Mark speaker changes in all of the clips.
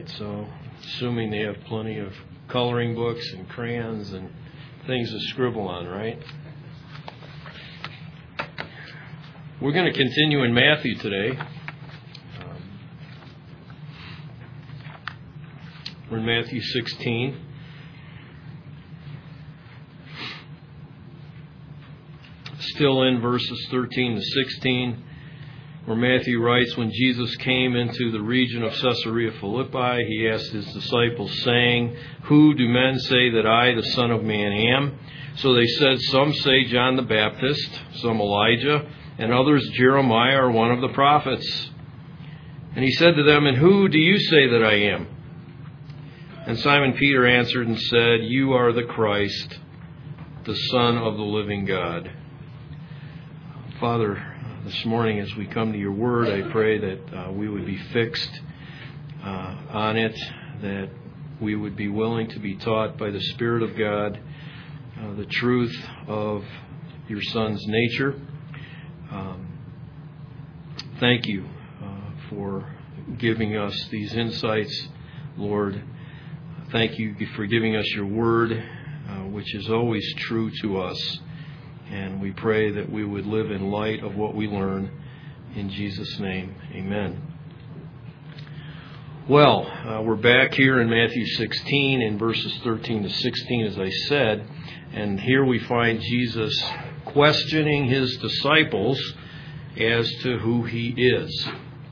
Speaker 1: tonight, so assuming they have plenty of coloring books and crayons and things to scribble on, right? We're going to continue in Matthew today. We're in Matthew 16. Still in verses 13 to 16, where Matthew writes, when Jesus came into the region of Caesarea Philippi, he asked his disciples, saying, who do men say that I, the Son of Man, am? So they said, some say John the Baptist, some Elijah, and others Jeremiah or one of the prophets. And he said to them, and who do you say that I am? And Simon Peter answered and said, you are the Christ, the Son of the living God. Father, this morning as we come to your word, I pray that we would be fixed on it, that we would be willing to be taught by the Spirit of God the truth of your Son's nature. Thank you for giving us these insights, Lord. Thank you for giving us your word, which is always true to us. And we pray that we would live in light of what we learn. In Jesus' name, amen. Well, we're back here in Matthew 16 in verses 13 to 16, as I said. And here we find Jesus questioning his disciples as to who he is.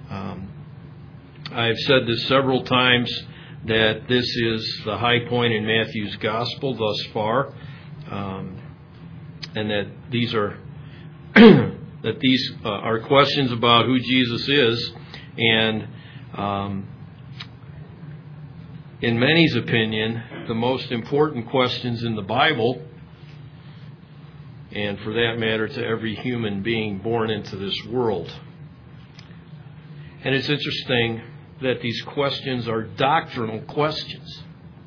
Speaker 1: I've said this several times, that this is the high point in Matthew's gospel thus far. And that these are are questions about who Jesus is, and in many's opinion, the most important questions in the Bible, and for that matter, to every human being born into this world. And it's interesting that these questions are doctrinal questions.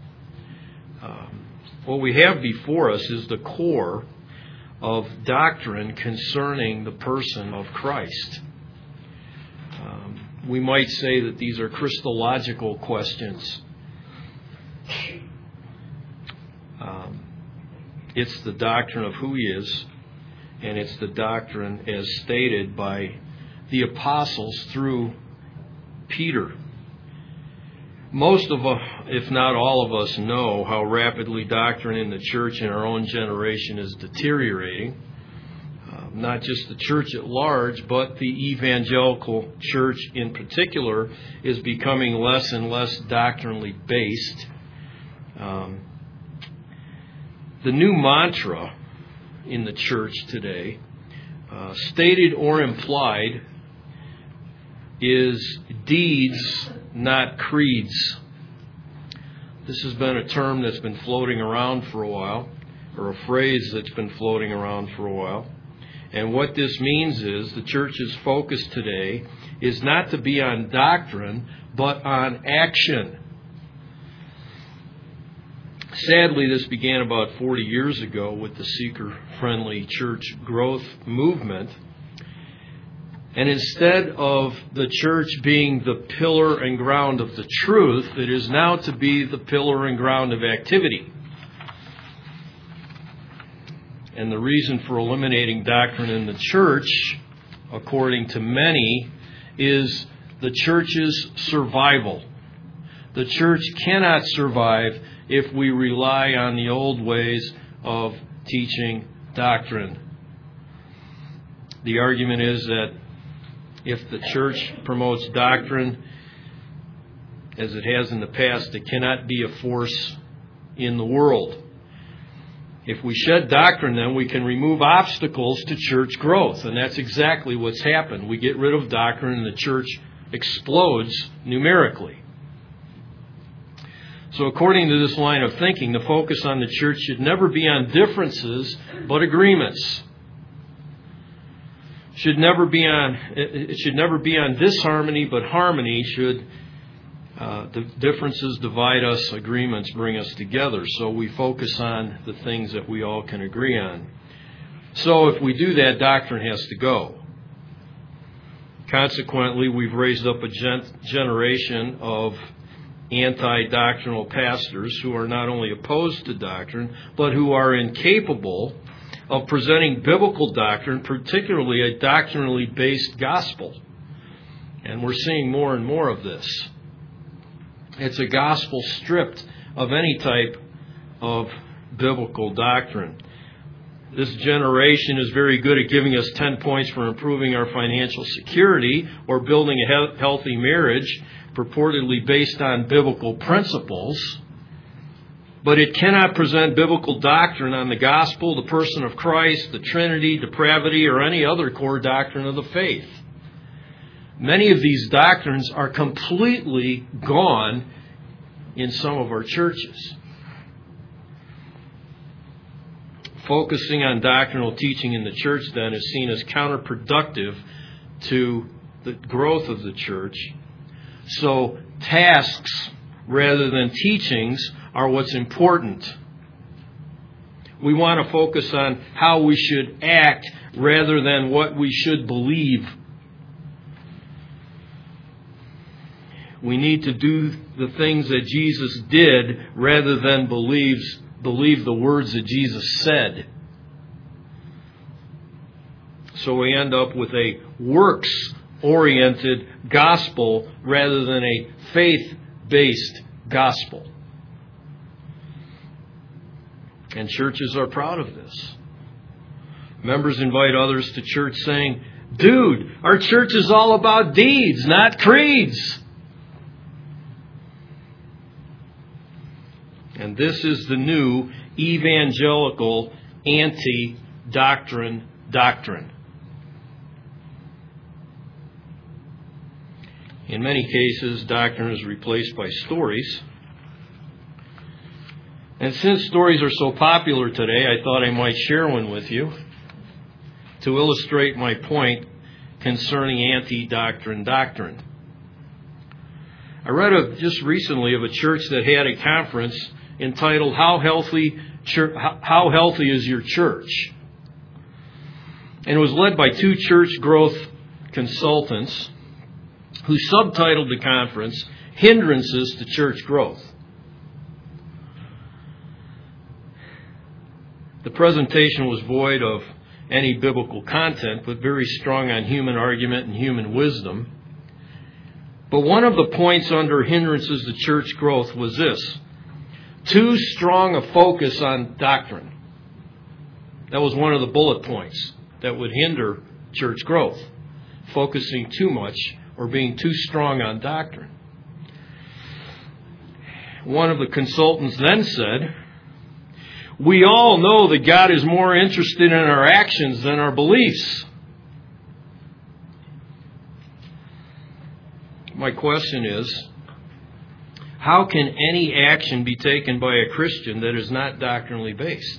Speaker 1: What we have before us is the core of doctrine concerning the person of Christ. We might say that these are Christological questions. It's the doctrine of who he is, and it's the doctrine as stated by the apostles through Peter. Most of us, if not all of us, know how rapidly doctrine in the church in our own generation is deteriorating. Not just the church at large, but the evangelical church in particular is becoming less and less doctrinally based. The new mantra in the church today, stated or implied, is deeds, not creeds. This has been a term that's been floating around for a while, or a phrase that's been floating around for a while. And what this means is the church's focus today is not to be on doctrine, but on action. Sadly, this began about 40 years ago with the seeker-friendly church growth movement. And instead of the church being the pillar and ground of the truth, it is now to be the pillar and ground of activity. And the reason for eliminating doctrine in the church, according to many, is the church's survival. The church cannot survive if we rely on the old ways of teaching doctrine. The argument is that if the church promotes doctrine, as it has in the past, it cannot be a force in the world. If we shed doctrine, then we can remove obstacles to church growth. And that's exactly what's happened. We get rid of doctrine and the church explodes numerically. So according to this line of thinking, the focus on the church should never be on differences, but agreements. It should never be on disharmony, but harmony. Should the differences divide us, agreements bring us together. So we focus on the things that we all can agree on. So if we do that, doctrine has to go. Consequently, we've raised up a generation of anti-doctrinal pastors who are not only opposed to doctrine, but who are incapable of presenting biblical doctrine, particularly a doctrinally based gospel. And we're seeing more and more of this. It's a gospel stripped of any type of biblical doctrine. This generation is very good at giving us 10 points for improving our financial security or building a healthy marriage, purportedly based on biblical principles. But it cannot present biblical doctrine on the gospel, the person of Christ, the Trinity, depravity, or any other core doctrine of the faith. Many of these doctrines are completely gone in some of our churches. Focusing on doctrinal teaching in the church, then, is seen as counterproductive to the growth of the church. So tasks rather than teachings are what's important. We want to focus on how we should act rather than what we should believe. We need to do the things that Jesus did rather than believe the words that Jesus said. So we end up with a works-oriented gospel rather than a faith-based gospel. And churches are proud of this. Members invite others to church saying, "Dude, our church is all about deeds, not creeds." And this is the new evangelical anti-doctrine doctrine. In many cases, doctrine is replaced by stories. And since stories are so popular today, I thought I might share one with you to illustrate my point concerning anti-doctrine doctrine. I read just recently of a church that had a conference entitled How Healthy is Your Church? And it was led by two church growth consultants who subtitled the conference Hindrances to Church Growth. The presentation was void of any biblical content, but very strong on human argument and human wisdom. But one of the points under hindrances to church growth was this: too strong a focus on doctrine. That was one of the bullet points that would hinder church growth. Focusing too much or being too strong on doctrine. One of the consultants then said, "We all know that God is more interested in our actions than our beliefs." My question is, how can any action be taken by a Christian that is not doctrinally based?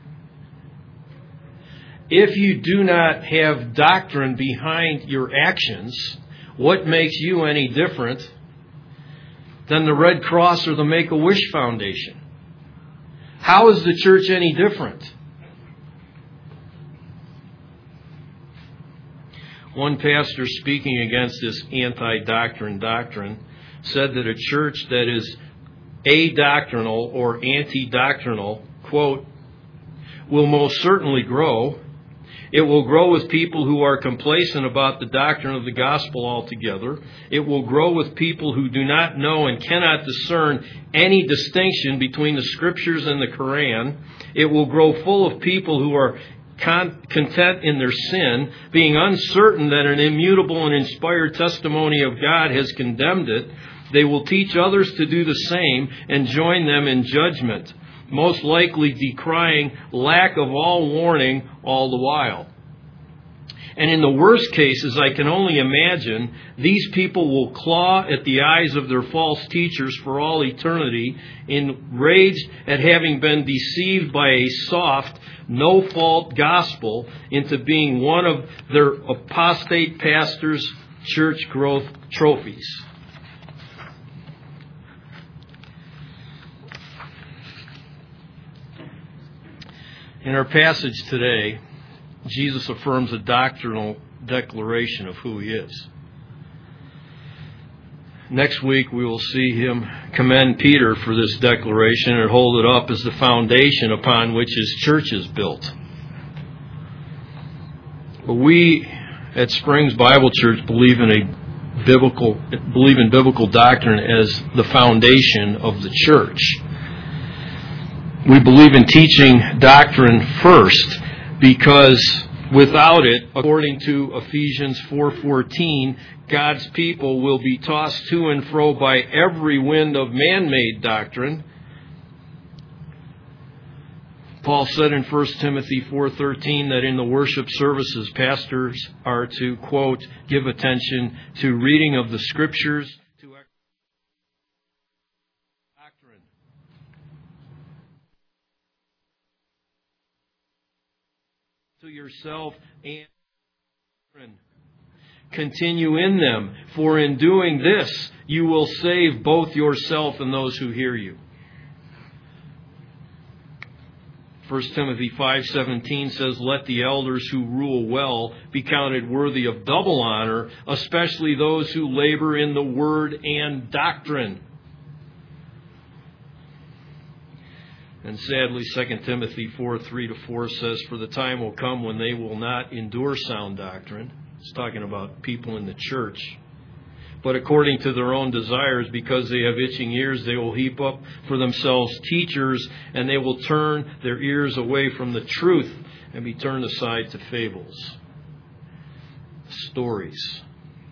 Speaker 1: If you do not have doctrine behind your actions, what makes you any different than the Red Cross or the Make-A-Wish Foundation? How is the church any different? One pastor speaking against this anti-doctrine doctrine said that a church that is adoctrinal or anti-doctrinal, quote, will most certainly grow. It will grow with people who are complacent about the doctrine of the gospel altogether. It will grow with people who do not know and cannot discern any distinction between the Scriptures and the Quran. It will grow full of people who are content in their sin, being uncertain that an immutable and inspired testimony of God has condemned it. They will teach others to do the same and join them in judgment, most likely decrying lack of all warning all the while. And in the worst cases, I can only imagine, these people will claw at the eyes of their false teachers for all eternity, enraged at having been deceived by a soft, no-fault gospel into being one of their apostate pastors' church growth trophies. In our passage today, Jesus affirms a doctrinal declaration of who He is. Next week we will see him commend Peter for this declaration and hold it up as the foundation upon which his church is built. But we at Springs Bible Church believe in biblical doctrine as the foundation of the church. We believe in teaching doctrine first because without it, according to Ephesians 4:14, God's people will be tossed to and fro by every wind of man-made doctrine. Paul said in 1 Timothy 4:13 that in the worship services, pastors are to, quote, give attention to reading of the Scriptures, to doctrine. To yourself and continue in them, for in doing this you will save both yourself and those who hear you. 1 Timothy 5:17 says, let the elders who rule well be counted worthy of double honor, especially those who labor in the word and doctrine. And sadly, 2 Timothy 4:3-4 says, for the time will come when they will not endure sound doctrine. It's talking about people in the church. But according to their own desires, because they have itching ears, they will heap up for themselves teachers, and they will turn their ears away from the truth and be turned aside to fables, stories.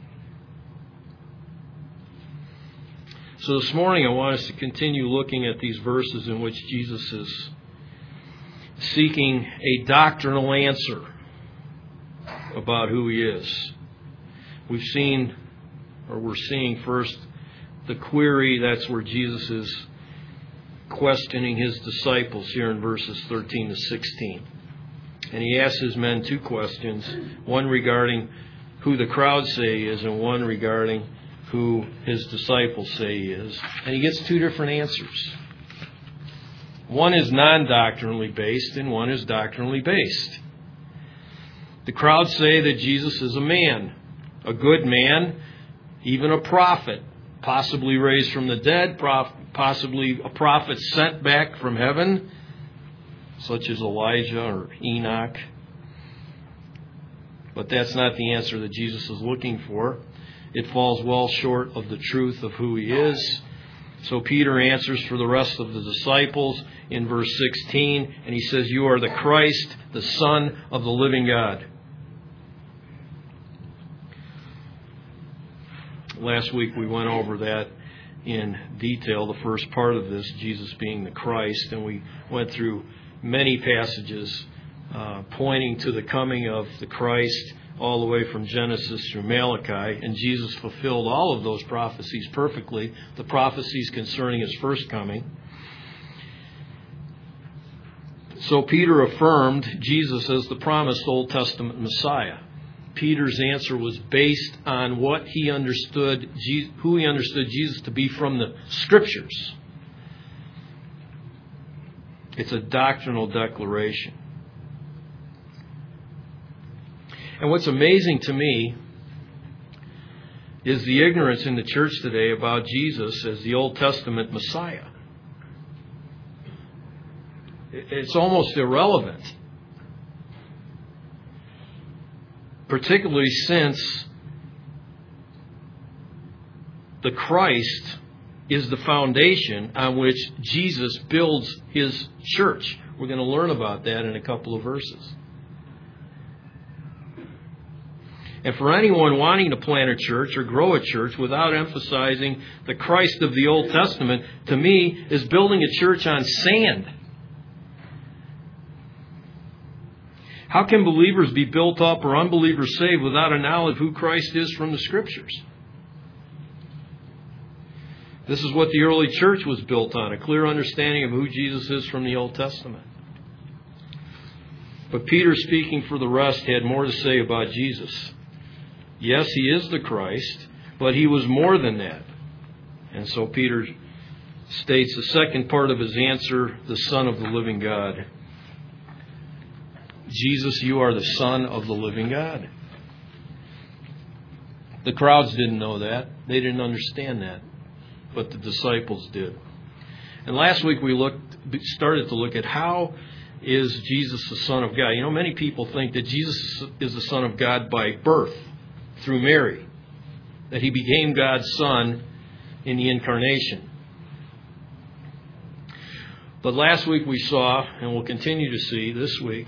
Speaker 1: So this morning I want us to continue looking at these verses in which Jesus is seeking a doctrinal answer about who He is. We're seeing first the query. That's where Jesus is questioning His disciples here in verses 13-16. And He asks His men two questions, one regarding who the crowd say He is and one regarding who His disciples say He is. And He gets two different answers. One is non-doctrinally based and one is doctrinally based. The crowd say that Jesus is a man, a good man, even a prophet, possibly raised from the dead, possibly a prophet sent back from heaven, such as Elijah or Enoch. But that's not the answer that Jesus is looking for. It falls well short of the truth of who He is. So Peter answers for the rest of the disciples in verse 16, and he says, you are the Christ, the Son of the living God. Last week we went over that in detail, the first part of this, Jesus being the Christ, and we went through many passages pointing to the coming of the Christ all the way from Genesis through Malachi, and Jesus fulfilled all of those prophecies perfectly, the prophecies concerning His first coming. So Peter affirmed Jesus as the promised Old Testament Messiah. Peter's answer was based on what he understood, who he understood Jesus to be from the Scriptures. It's a doctrinal declaration. And what's amazing to me is the ignorance in the church today about Jesus as the Old Testament Messiah. It's almost irrelevant. Particularly since the Christ is the foundation on which Jesus builds His church. We're going to learn about that in a couple of verses. And for anyone wanting to plant a church or grow a church without emphasizing the Christ of the Old Testament, to me, is building a church on sand. How can believers be built up or unbelievers saved without a knowledge of who Christ is from the Scriptures? This is what the early church was built on, a clear understanding of who Jesus is from the Old Testament. But Peter, speaking for the rest, had more to say about Jesus. Yes, He is the Christ, but He was more than that. And so Peter states the second part of his answer, the Son of the living God. Jesus, you are the Son of the living God. The crowds didn't know that. They didn't understand that. But the disciples did. And last week we started to look at how is Jesus the Son of God. You know, many people think that Jesus is the Son of God by birth through Mary, that He became God's Son in the incarnation. But last week we saw, and we'll continue to see this week,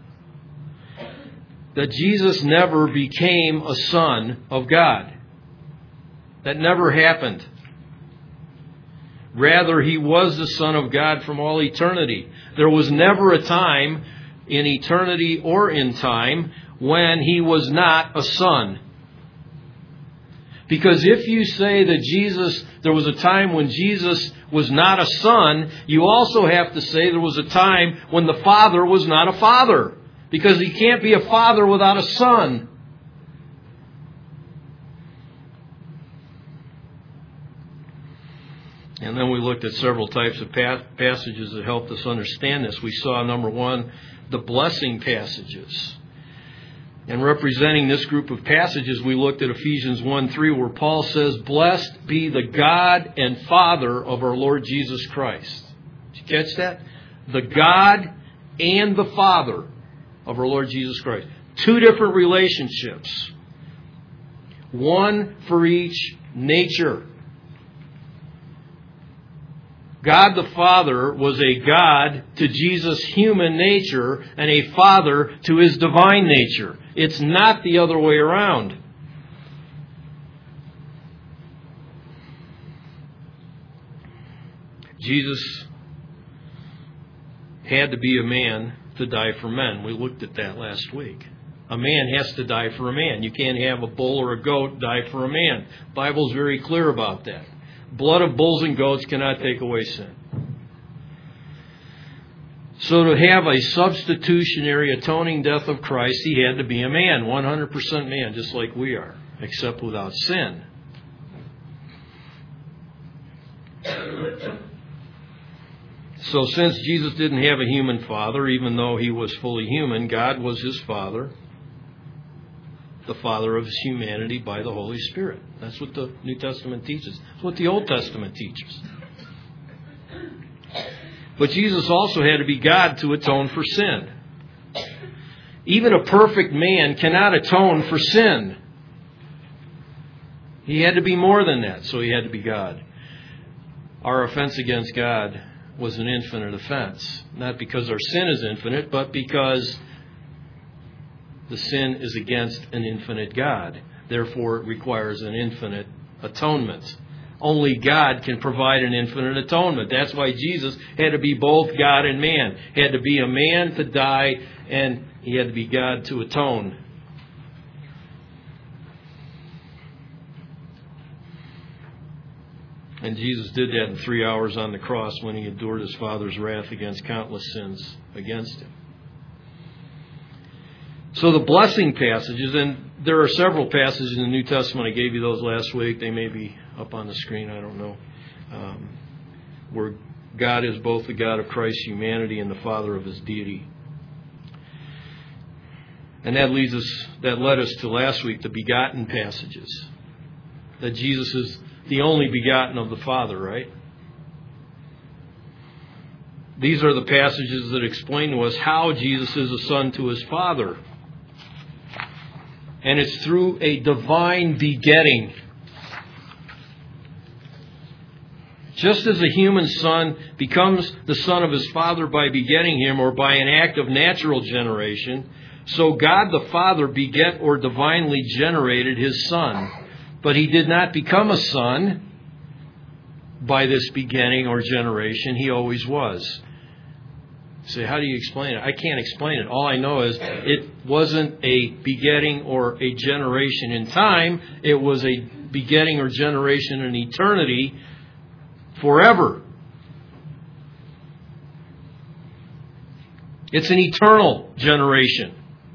Speaker 1: that Jesus never became a Son of God. That never happened. Rather, He was the Son of God from all eternity. There was never a time in eternity or in time when He was not a Son. Because if you say that there was a time when Jesus was not a Son, you also have to say there was a time when the Father was not a Father. Because He can't be a Father without a Son. And then we looked at several types of passages that helped us understand this. We saw, number one, the blessing passages. And representing this group of passages, we looked at Ephesians 1:3, where Paul says, "Blessed be the God and Father of our Lord Jesus Christ." Did you catch that? The God and the Father of our Lord Jesus Christ. Two different relationships. One for each nature. God the Father was a God to Jesus' human nature and a Father to His divine nature. It's not the other way around. Jesus had to be a man to die for men. We looked at that last week. A man has to die for a man. You can't have a bull or a goat die for a man. The Bible's very clear about that. Blood of bulls and goats cannot take away sin. So to have a substitutionary atoning death of Christ, He had to be a man, 100% man, just like we are, except without sin. So since Jesus didn't have a human father, even though He was fully human, God was His Father, the Father of His humanity by the Holy Spirit. That's what the New Testament teaches. That's what the Old Testament teaches. But Jesus also had to be God to atone for sin. Even a perfect man cannot atone for sin. He had to be more than that, so He had to be God. Our offense against God was an infinite offense. Not because our sin is infinite, but because the sin is against an infinite God. Therefore, it requires an infinite atonement. Only God can provide an infinite atonement. That's why Jesus had to be both God and man. He had to be a man to die, and He had to be God to atone. And Jesus did that in 3 hours on the cross when He endured His Father's wrath against countless sins against Him. So the blessing passages, and there are several passages in the New Testament. I gave you those last week. They may be up on the screen. I don't know. Where God is both the God of Christ's humanity and the Father of His deity. And that led us to last week, the begotten passages. That Jesus is the only begotten of the Father, right? These are the passages that explain to us how Jesus is a son to His Father. And it's through a divine begetting. Just as a human son becomes the son of his father by begetting him or by an act of natural generation, so God the Father beget or divinely generated His Son. But He did not become a son by this begetting or generation. He always was. Say, how do you explain it? I can't explain it. All I know is it wasn't a begetting or a generation in time. It was a begetting or generation in eternity forever. It's an eternal generation.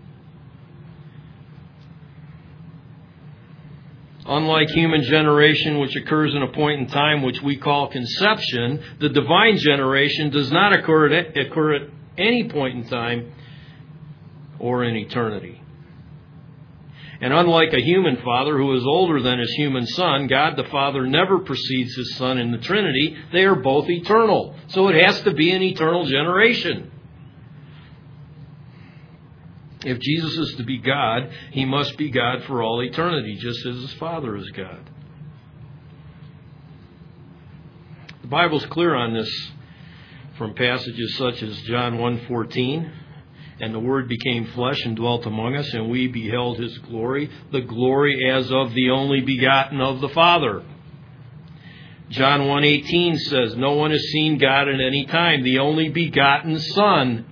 Speaker 1: Unlike human generation, which occurs in a point in time which we call conception, the divine generation does not occur at any point in time or in eternity. And unlike a human father who is older than his human son, God the Father never precedes his Son in the Trinity. They are both eternal. So it has to be an eternal generation. If Jesus is to be God, he must be God for all eternity, just as his Father is God. The Bible's clear on this from passages such as John 1:14, and the Word became flesh and dwelt among us, and we beheld his glory, the glory as of the only begotten of the Father. John 1:18 says, no one has seen God at any time, the only begotten Son.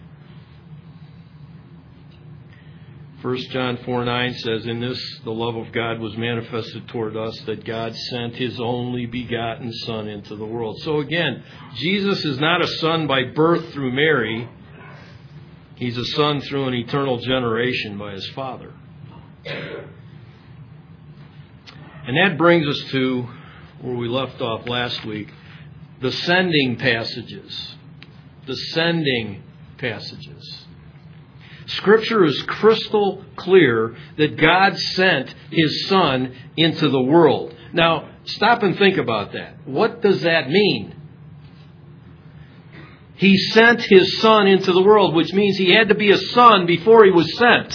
Speaker 1: 1 John 4:9 says, in this the love of God was manifested toward us, that God sent his only begotten Son into the world. So again, Jesus is not a son by birth through Mary. He's a son through an eternal generation by his Father. And that brings us to where we left off last week, the sending passages. The sending passages. Scripture is crystal clear that God sent his Son into the world. Now, stop and think about that. What does that mean? He sent his Son into the world, which means he had to be a son before he was sent.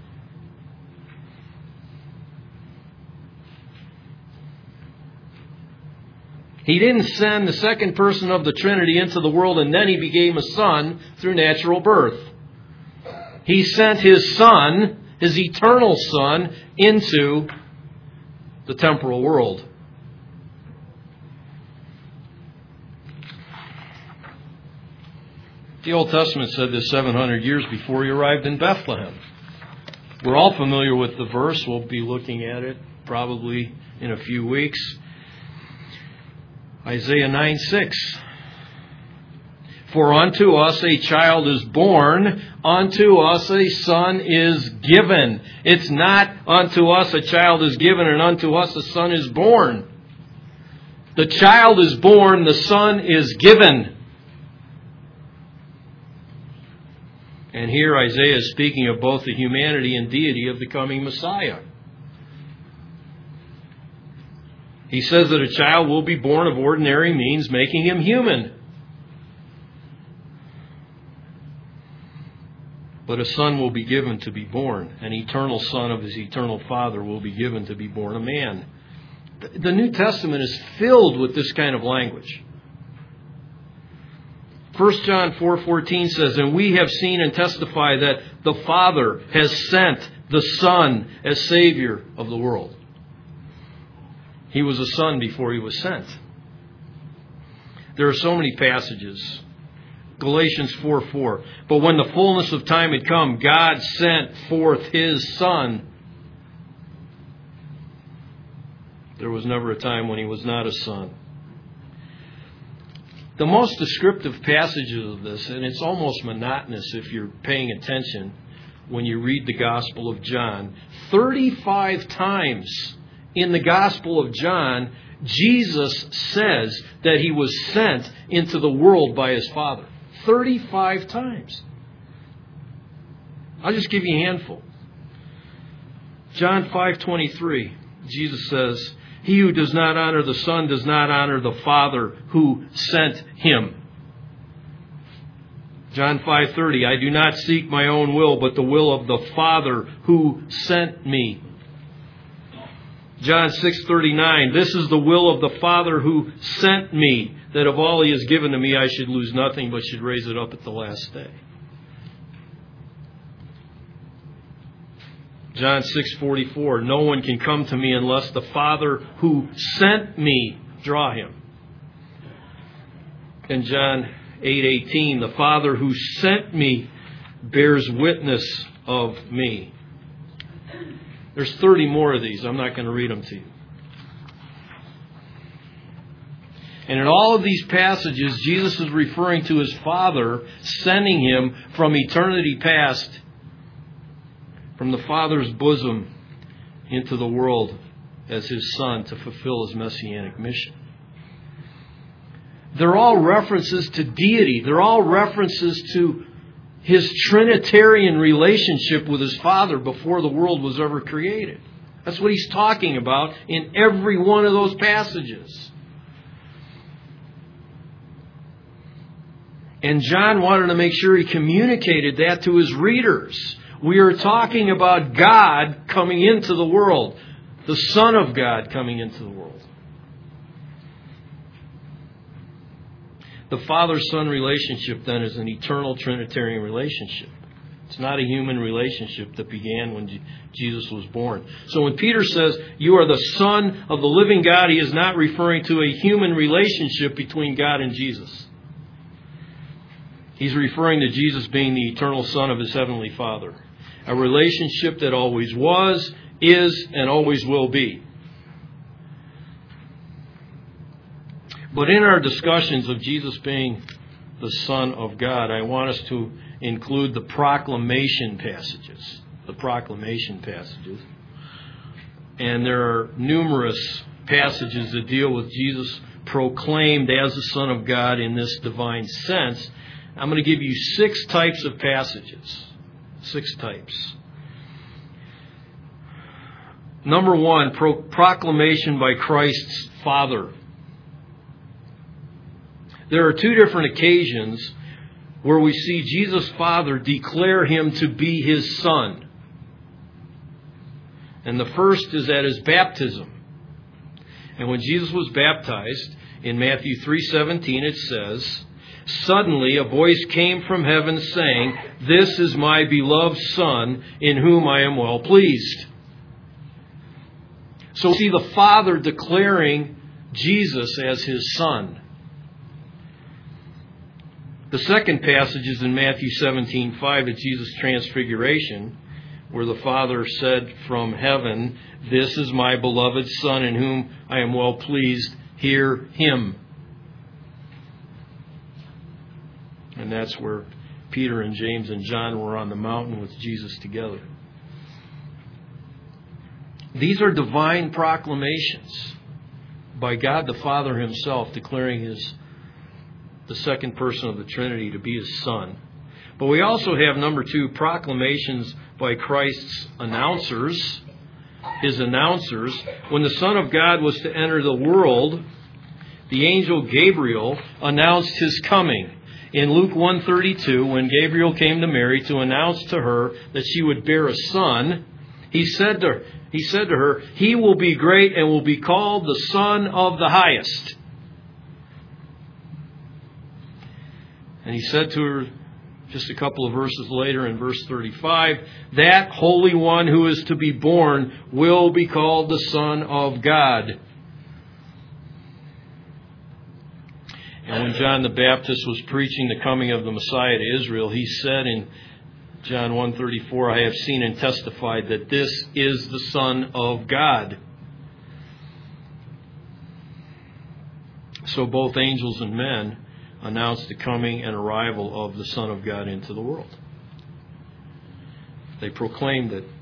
Speaker 1: He didn't send the second person of the Trinity into the world and then he became a son through natural birth. He sent his Son, his eternal Son, into the temporal world. The Old Testament said this 700 years before he arrived in Bethlehem. We're all familiar with the verse. We'll be looking at it probably in a few weeks. Isaiah 9:6. For unto us a child is born, unto us a son is given. It's not unto us a child is given and unto us a son is born. The child is born, the son is given. And here Isaiah is speaking of both the humanity and deity of the coming Messiah. He says that a child will be born of ordinary means, making him human. But a son will be given to be born. An eternal son of his eternal Father will be given to be born a man. The New Testament is filled with this kind of language. 1 John 4:14 says, and we have seen and testify that the Father has sent the Son as Savior of the world. He was a son before he was sent. There are so many passages. Galatians 4:4. But when the fullness of time had come, God sent forth his Son. There was never a time when he was not a son. The most descriptive passages of this, and it's almost monotonous if you're paying attention when you read the Gospel of John, 35 times in the Gospel of John, Jesus says that he was sent into the world by his Father. 35 times. I'll just give you a handful. John 5:23, Jesus says, he who does not honor the Son does not honor the Father who sent him. John 5:30, I do not seek my own will, but the will of the Father who sent me. John 6:39, this is the will of the Father who sent me, that of all he has given to me I should lose nothing, but should raise it up at the last day. John 6:44, no one can come to me unless the Father who sent me draw him. And John 8:18, the Father who sent me bears witness of me. There's 30 more of these. I'm not going to read them to you. And in all of these passages, Jesus is referring to his Father sending him from eternity past, from the Father's bosom into the world as his Son to fulfill his messianic mission. They're all references to deity. They're all references to His Trinitarian relationship with His Father before the world was ever created. That's what He's talking about in every one of those passages. And John wanted to make sure he communicated that to his readers. We are talking about God coming into the world, the Son of God coming into the world. The Father-Son relationship, then, is an eternal Trinitarian relationship. It's not a human relationship that began when Jesus was born. So when Peter says, you are the Son of the living God, he is not referring to a human relationship between God and Jesus. He's referring to Jesus being the eternal Son of His Heavenly Father. A relationship that always was, is, and always will be. But in our discussions of Jesus being the Son of God, I want us to include the proclamation passages. The proclamation passages. And there are numerous passages that deal with Jesus proclaimed as the Son of God in this divine sense. I'm going to give you 6 types of passages. 6 types. Number 1, proclamation by Christ's Father. There are 2 different occasions where we see Jesus' Father declare Him to be His Son. And the first is at His baptism. And when Jesus was baptized, in Matthew 3:17 it says, suddenly a voice came from heaven saying, this is my beloved Son, in whom I am well pleased. So we see the Father declaring Jesus as His Son. The second passage is in Matthew 17:5 at Jesus' transfiguration, where the Father said from heaven, this is my beloved Son, in whom I am well pleased. Hear Him. And that's where Peter and James and John were on the mountain with Jesus together. These are divine proclamations by God the Father Himself declaring the second person of the Trinity to be His Son. But we also have, number 2, proclamations by Christ's announcers, His announcers. When the Son of God was to enter the world, the angel Gabriel announced His coming. In Luke 1:32, when Gabriel came to Mary to announce to her that she would bear a son, he said to her, he will be great and will be called the Son of the Highest. And he said to her, just a couple of verses later in verse 35, that Holy One who is to be born will be called the Son of God. And when John the Baptist was preaching the coming of the Messiah to Israel, he said in John 1:34, I have seen and testified that this is the Son of God. So both angels and men announced the coming and arrival of the Son of God into the world. They proclaimed it.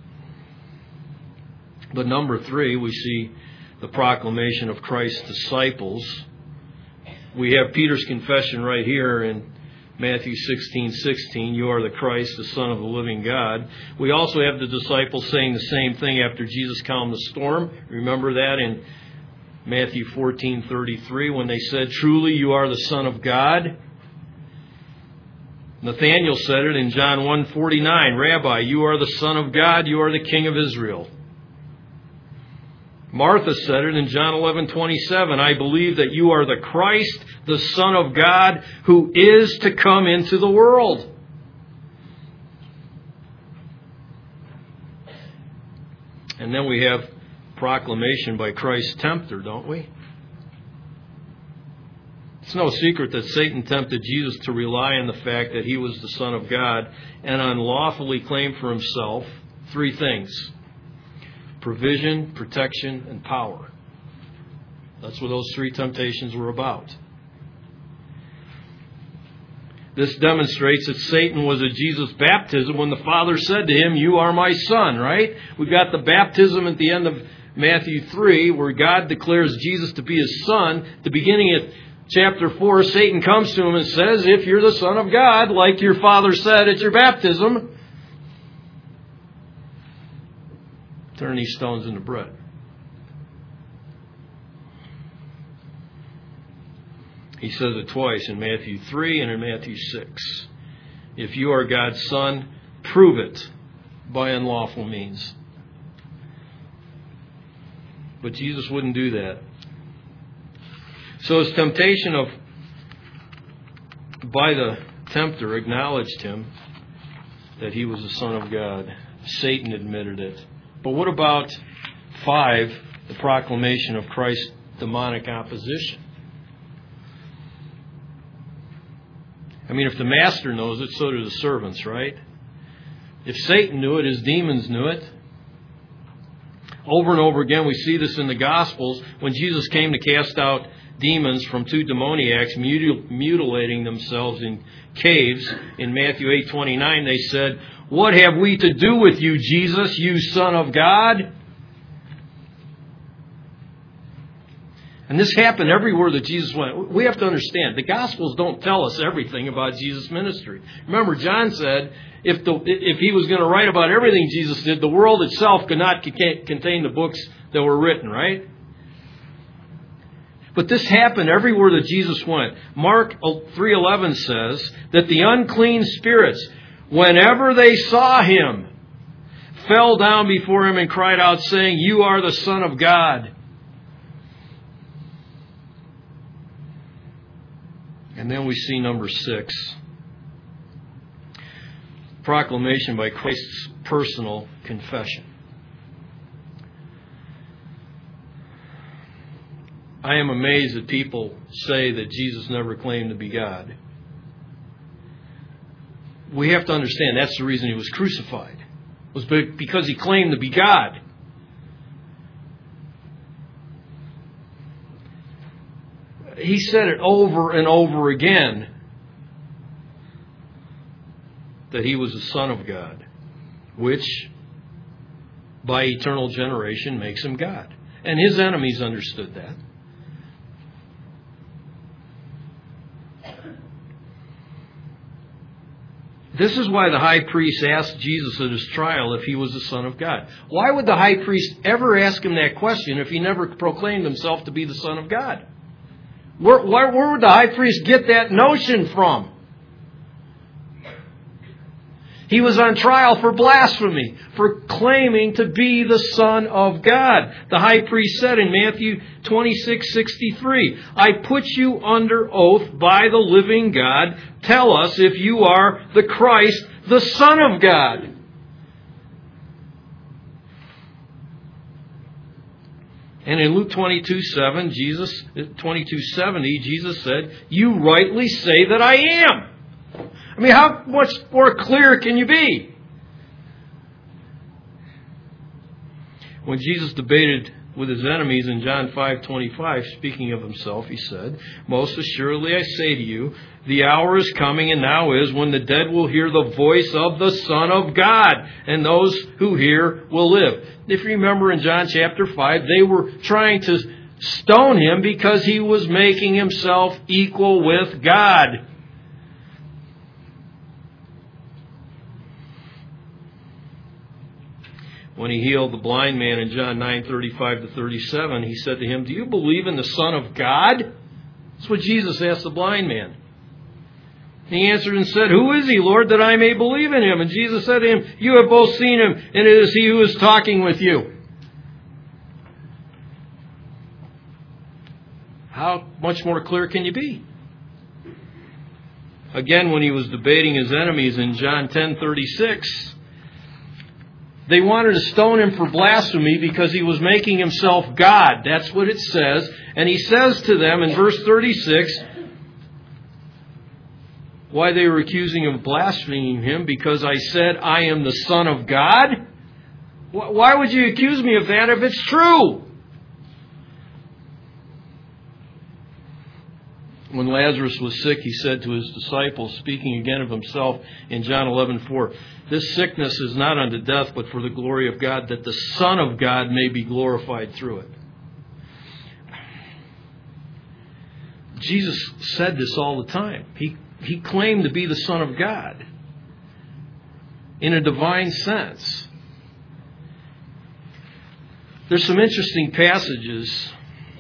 Speaker 1: But number 3, we see the proclamation of Christ's disciples. We have Peter's confession right here in Matthew 16:16. You are the Christ, the Son of the living God. We also have the disciples saying the same thing after Jesus calmed the storm. Remember that in Matthew 14:33 when they said, truly you are the Son of God. Nathanael said it in John 1:49. Rabbi, you are the Son of God. You are the King of Israel. Martha said it in John 11:27. I believe that you are the Christ, the Son of God, who is to come into the world. And then we have proclamation by Christ's tempter, don't we? It's no secret that Satan tempted Jesus to rely on the fact that He was the Son of God and unlawfully claimed for Himself 3 things: provision, protection, and power. That's what those 3 temptations were about. This demonstrates that Satan was at Jesus' baptism when the Father said to Him, you are my Son, right? We've got the baptism at the end of Matthew 3, where God declares Jesus to be His Son. At the beginning of chapter 4, Satan comes to him and says, if you're the Son of God, like your father said at your baptism, turn these stones into bread. He says it twice in Matthew 3 and in Matthew 6. If you are God's Son, prove it by unlawful means. But Jesus wouldn't do that. So his temptation by the tempter acknowledged him that he was the Son of God. Satan admitted it. But what about 5, the proclamation of Christ's demonic opposition? I mean, if the master knows it, so do the servants, right? If Satan knew it, his demons knew it. Over and over again, we see this in the Gospels. When Jesus came to cast out demons from 2 demoniacs mutilating themselves in caves, in Matthew 8:29, they said, "What have we to do with you, Jesus, you Son of God?" And this happened everywhere that Jesus went. We have to understand, the Gospels don't tell us everything about Jesus' ministry. Remember, John said, if he was going to write about everything Jesus did, the world itself could not contain the books that were written, right? But this happened everywhere that Jesus went. Mark 3:11 says that the unclean spirits, whenever they saw him, fell down before him and cried out, saying, "You are the Son of God." And then we see number 6. Proclamation by Christ's personal confession. I am amazed that people say that Jesus never claimed to be God. We have to understand that's the reason he was crucified. It was because he claimed to be God. He said it over and over again that he was the Son of God, which by eternal generation makes him God. And his enemies understood that. This is why the high priest asked Jesus at his trial if he was the Son of God. Why would the high priest ever ask him that question if he never proclaimed himself to be the Son of God? Where would the high priest get that notion from? He was on trial for blasphemy, for claiming to be the Son of God. The high priest said in Matthew 26:63, "I put you under oath by the living God. Tell us if you are the Christ, the Son of God." And in Luke 22:70, Jesus said, "You rightly say that I am." I mean, how much more clear can you be? When Jesus debated with his enemies in John 5:25, speaking of himself, he said, "Most assuredly I say to you, the hour is coming and now is when the dead will hear the voice of the Son of God, and those who hear will live." If you remember in John chapter 5, they were trying to stone him because he was making himself equal with God. When he healed the blind man in John 9:35-37, he said to him, "Do you believe in the Son of God?" That's what Jesus asked the blind man. He answered and said, "Who is he, Lord, that I may believe in him?" And Jesus said to him, "You have both seen him, and it is he who is talking with you." How much more clear can you be? Again, when he was debating his enemies in John 10:36, they wanted to stone him for blasphemy because he was making himself God. That's what it says. And he says to them in verse 36, why they were accusing him of blaspheming him, because I said, "I am the Son of God." Why would you accuse me of that if it's true? When Lazarus was sick, he said to his disciples, speaking again of himself in John 11:4, "This sickness is not unto death, but for the glory of God, that the Son of God may be glorified through it." Jesus said this all the time. He claimed to be the Son of God in a divine sense. There's some interesting passages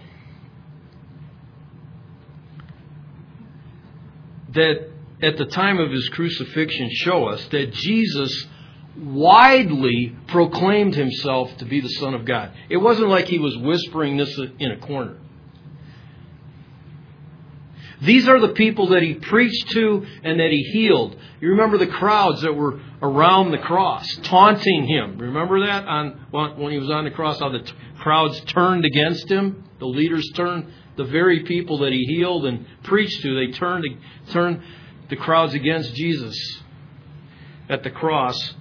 Speaker 1: that at the time of His crucifixion show us that Jesus widely proclaimed Himself to be the Son of God. It wasn't like He was whispering this in a corner. These are the people that He preached to and that He healed. You remember the crowds that were around the cross, taunting Him. Remember that when He was on the cross, how the crowds turned against Him? The leaders turned, the very people that He healed and preached to, they turned the crowds against Jesus at the cross.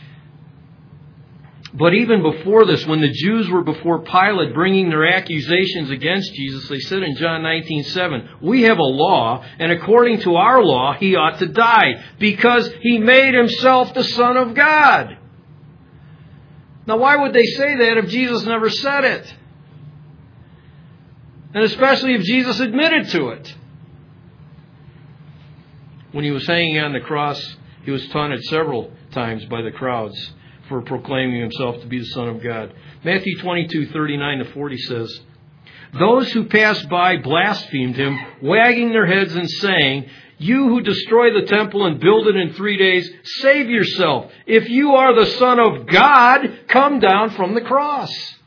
Speaker 1: But even before this, when the Jews were before Pilate bringing their accusations against Jesus, they said in John 19:7, "We have a law, and according to our law, He ought to die, because He made Himself the Son of God." Now, why would they say that if Jesus never said it? And especially if Jesus admitted to it. When He was hanging on the cross, He was taunted several times by the crowds for proclaiming Himself to be the Son of God. Matthew 22:39-40 says, "Those who passed by blasphemed Him, wagging their heads and saying, 'You who destroy the temple and build it in 3 days, save yourself. If you are the Son of God, come down from the cross.'"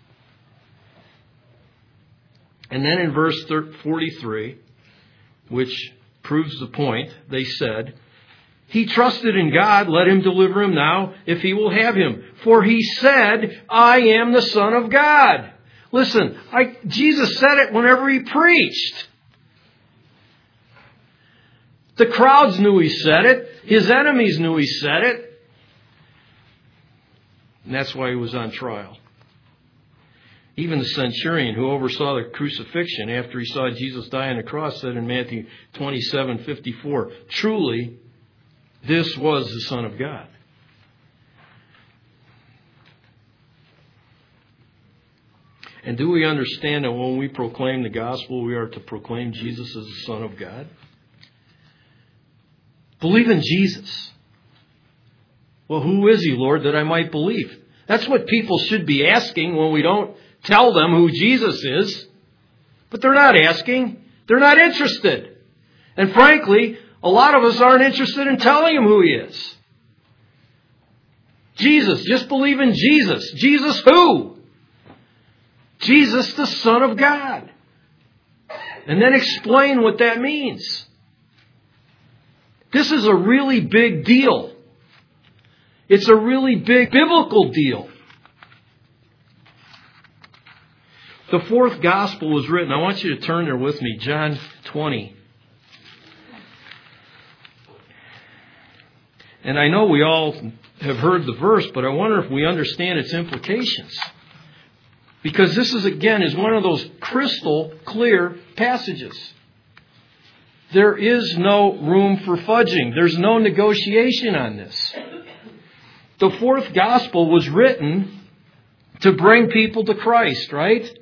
Speaker 1: And then in verse 43, which proves the point, they said, "He trusted in God, let Him deliver him now, if He will have him. For He said, 'I am the Son of God.'" Listen, Jesus said it whenever He preached. The crowds knew He said it. His enemies knew He said it. And that's why He was on trial. Even the centurion who oversaw the crucifixion after he saw Jesus die on the cross said in Matthew 27:54, "Truly, this was the Son of God." And do we understand that when we proclaim the gospel, we are to proclaim Jesus as the Son of God? Believe in Jesus. Well, who is He, Lord, that I might believe? That's what people should be asking when we don't tell them who Jesus is. But they're not asking. They're not interested. And frankly, a lot of us aren't interested in telling them who He is. Jesus. Just believe in Jesus. Jesus who? Jesus, the Son of God. And then explain what that means. This is a really big deal. It's a really big biblical deal. The fourth gospel was written. I want you to turn there with me. John 20. And I know we all have heard the verse, but I wonder if we understand its implications. Because this is one of those crystal clear passages. There is no room for fudging. There's no negotiation on this. The fourth gospel was written to bring people to Christ, right?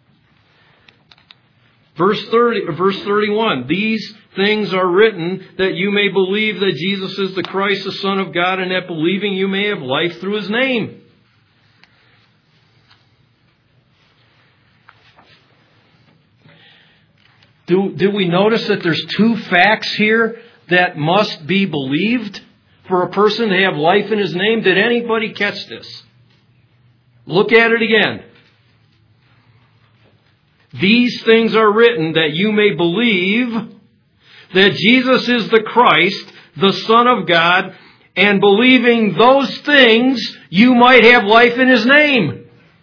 Speaker 1: Verse 31, "These things are written that you may believe that Jesus is the Christ, the Son of God, and that believing you may have life through His name." Do we notice that there's two facts here that must be believed for a person to have life in His name? Did anybody catch this? Look at it again. "These things are written that you may believe that Jesus is the Christ, the Son of God, and believing those things, you might have life in His name."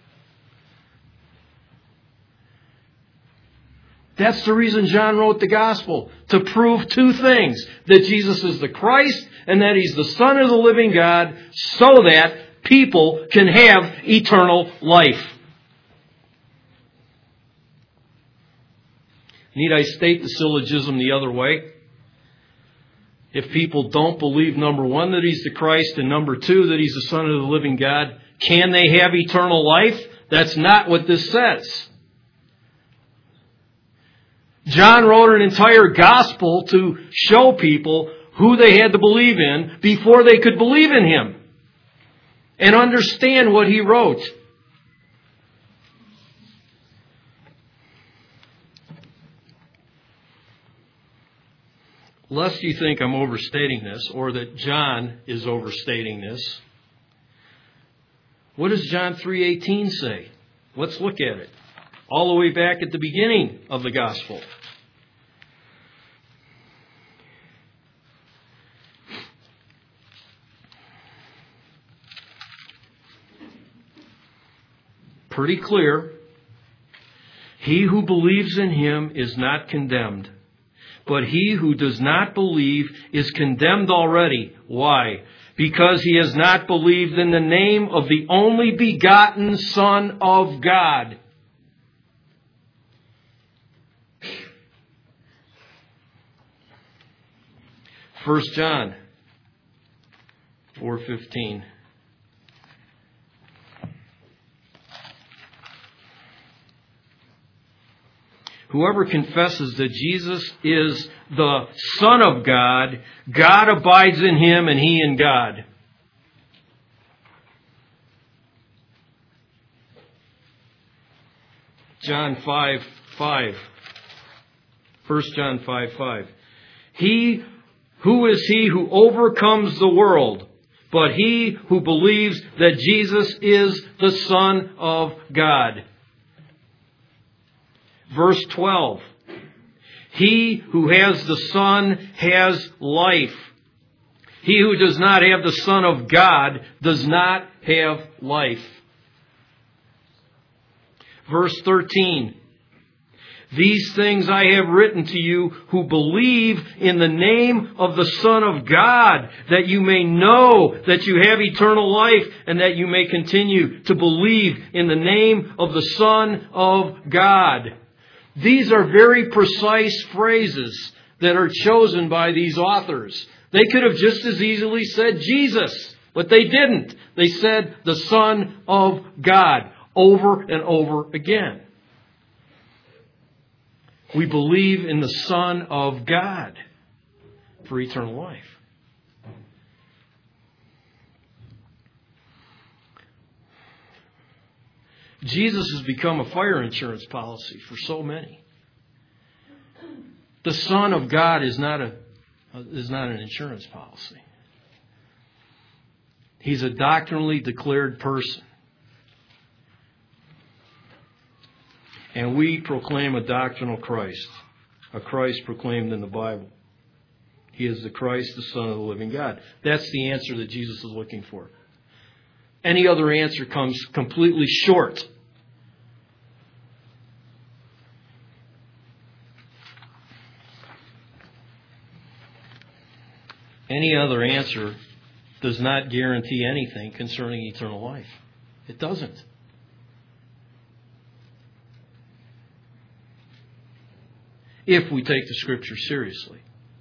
Speaker 1: That's the reason John wrote the gospel, to prove two things: that Jesus is the Christ and that He's the Son of the living God, so that people can have eternal life. Need I state the syllogism the other way? If people don't believe, number one, that He's the Christ, and number two, that He's the Son of the living God, can they have eternal life? That's not what this says. John wrote an entire gospel to show people who they had to believe in before they could believe in Him and understand what he wrote. Lest you think I'm overstating this or that John is overstating this, what does John 3:18 say? Let's look at it. All the way back at the beginning of the gospel. Pretty clear. He who believes in Him is not condemned. But he who does not believe is condemned already. Why? Because he has not believed in the name of the only begotten Son of God. First John 4:15. Whoever confesses that Jesus is the Son of God, God abides in him and he in God. John 5:5. 1 John 5:5. Who is he who overcomes the world, but he who believes that Jesus is the Son of God? Verse 12. He who has the Son has life. He who does not have the Son of God does not have life. Verse 13. These things I have written to you who believe in the name of the Son of God, that you may know that you have eternal life and that you may continue to believe in the name of the Son of God. These are very precise phrases that are chosen by these authors. They could have just as easily said Jesus, but they didn't. They said the Son of God over and over again. We believe in the Son of God for eternal life. Jesus has become a fire insurance policy for so many. The Son of God is not an insurance policy. He's a doctrinally declared person. And we proclaim a doctrinal Christ, a Christ proclaimed in the Bible. He is the Christ, the Son of the living God. That's the answer that Jesus is looking for. Any other answer comes completely short. Any other answer does not guarantee anything concerning eternal life. It doesn't. If we take the Scripture seriously.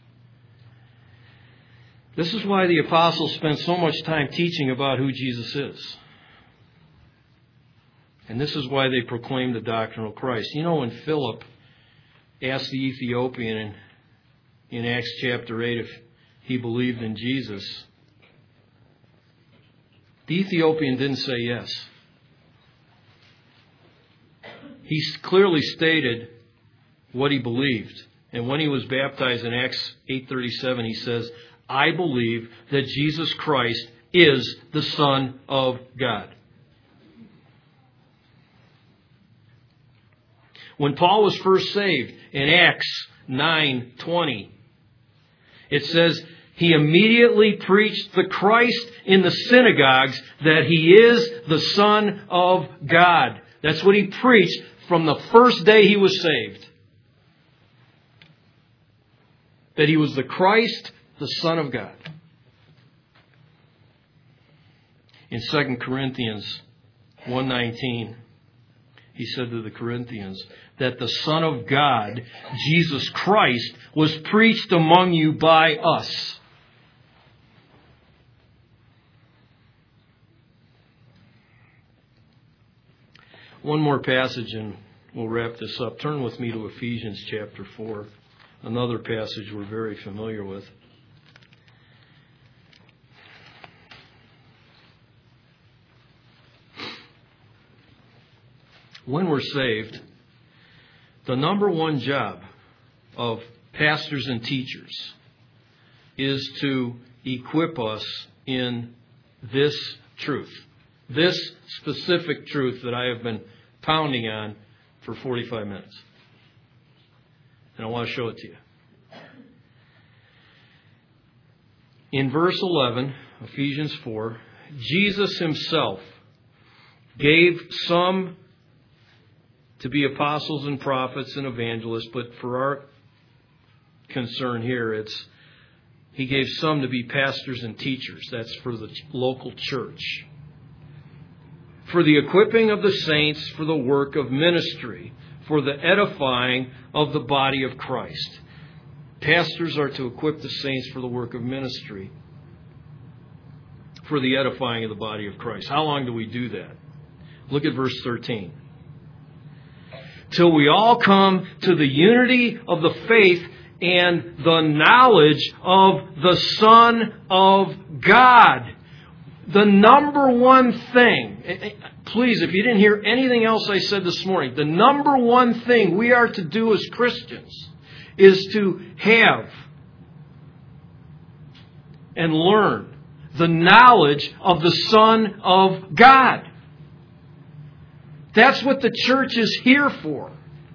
Speaker 1: This is why the apostles spent so much time teaching about who Jesus is. And this is why they proclaimed the doctrinal Christ. You know, when Philip asked the Ethiopian in Acts chapter 8 if he believed in Jesus, the Ethiopian didn't say yes. He clearly stated what he believed. And when he was baptized in Acts 8:37, he says, I believe that Jesus Christ is the Son of God. When Paul was first saved in Acts 9:20, it says, he immediately preached the Christ in the synagogues, that he is the Son of God. That's what he preached from the first day he was saved. That he was the Christ, the Son of God. In 2 Corinthians 1:19, he said to the Corinthians that the Son of God, Jesus Christ, was preached among you by us. One more passage in we'll wrap this up. Turn with me to Ephesians chapter 4, another passage we're very familiar with. When we're saved, the number one job of pastors and teachers is to equip us in this truth, this specific truth that I have been pounding on for 45 minutes. And I want to show it to you. In verse 11, Ephesians 4, Jesus himself gave some to be apostles and prophets and evangelists, but for our concern here, he gave some to be pastors and teachers. That's for the local church. For the equipping of the saints for the work of ministry, for the edifying of the body of Christ. Pastors are to equip the saints for the work of ministry, for the edifying of the body of Christ. How long do we do that? Look at verse 13. Till we all come to the unity of the faith and the knowledge of the Son of God. The number one thing, please, if you didn't hear anything else I said this morning, the number one thing we are to do as Christians is to have and learn the knowledge of the Son of God. That's what the church is here for.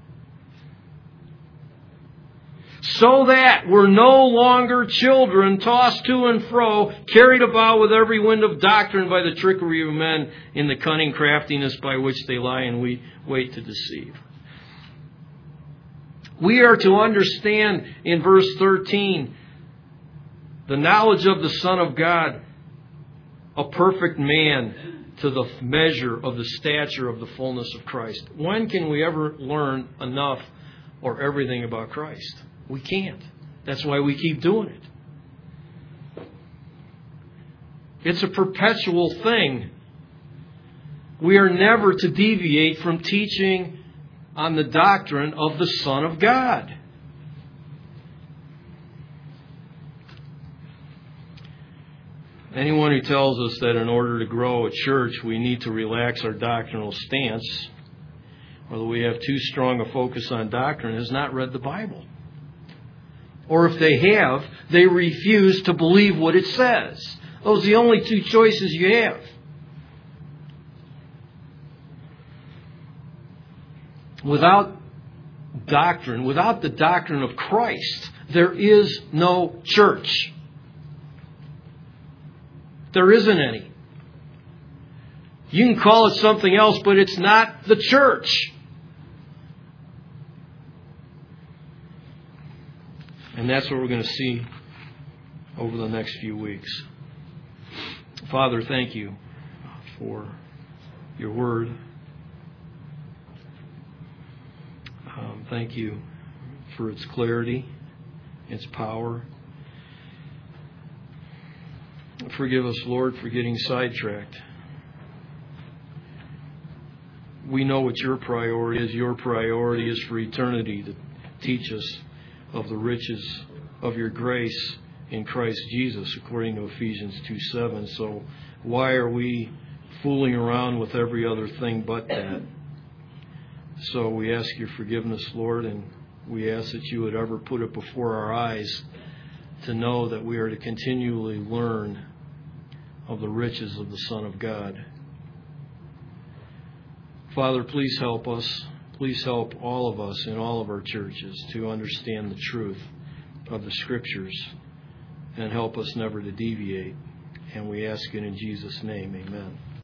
Speaker 1: So that we're no longer children tossed to and fro, carried about with every wind of doctrine by the trickery of men in the cunning craftiness by which they lie and we wait to deceive. We are to understand in verse 13 the knowledge of the Son of God, a perfect man, to the measure of the stature of the fullness of Christ. When can we ever learn enough or everything about Christ? We can't. That's why we keep doing it. It's a perpetual thing. We are never to deviate from teaching on the doctrine of the Son of God. Anyone who tells us that in order to grow a church we need to relax our doctrinal stance, or that we have too strong a focus on doctrine, has not read the Bible. Or if they have, they refuse to believe what it says. Those are the only two choices you have. Without doctrine, without the doctrine of Christ, there is no church. There isn't any. You can call it something else, but it's not the church. And that's what we're going to see over the next few weeks. Father, thank you for your word. Thank you for its clarity, its power. Forgive us, Lord, for getting sidetracked. We know what your priority is. Your priority is for eternity, to teach us of the riches of your grace in Christ Jesus, according to Ephesians 2:7. So why are we fooling around with every other thing but that? So we ask your forgiveness, Lord, and we ask that you would ever put it before our eyes to know that we are to continually learn of the riches of the Son of God. Father, please help us. Please help all of us in all of our churches to understand the truth of the Scriptures and help us never to deviate. And we ask it in Jesus' name. Amen.